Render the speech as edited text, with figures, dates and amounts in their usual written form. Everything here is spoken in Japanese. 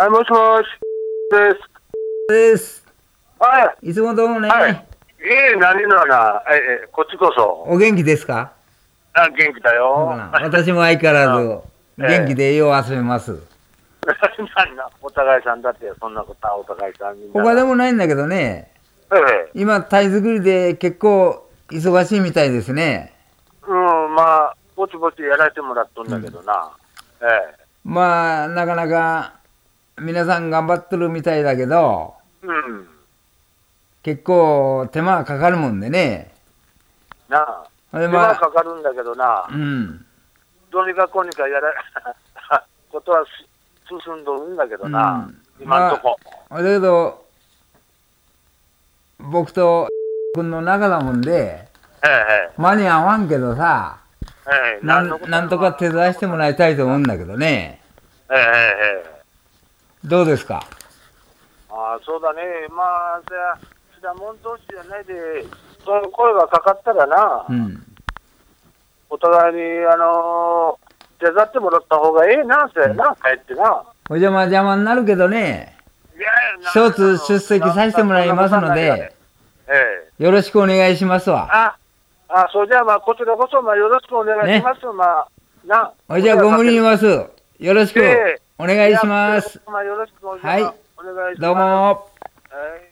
はい、もしもし。です。 です。 はい。 いつもどうもね。 はい。何のな、こっちこそ。 お元気ですか？ 元気だよ。 そうかな。私も相変わらうん。 ず元気でよう遊びます。 なんだ、お互いさんだって、そんなことはお互いさんみんな他でが。 もないんだけどね、 ええ。 今、タイ作りで結構忙しいみたいですね。 うん、まあ、ぼちぼちやらせてもらっとんだけどな。ええ。 まあ、なかなか皆さん頑張ってるみたいだけど、 うん。 結構手間かかるもんでね。 なあ。 で、 手間かかるんだけどな。 うん。 どうにかこうにかやら、ことは進んどるんだけどうな。 ん。 今んとこ。 だけど、僕と君の仲だもんで、 ええ、 間に合わんけどさ、 ええ、何のことなんとか手伝いしてもらいたいと思うんだけどね。 ええ、ええ。 どうですか？ ああ、そうだね。まあ、じゃあ、もん同士じゃないで、そういう声がかかったらな、 うん。 お互いに、手伝ってもらった方がええな、帰ってな。 お邪魔になるけどね、 いやいや、 一つ出席させてもらいますので、 ええ。 よろしくお願いしますわ。 それじゃあ、まあ、こちらこそ、まあ、よろしくお願いします。まあ、 じゃあご無理言います。よろしくお願いします。 まあ、よろしくお願いします。 はい。どうも。 はい。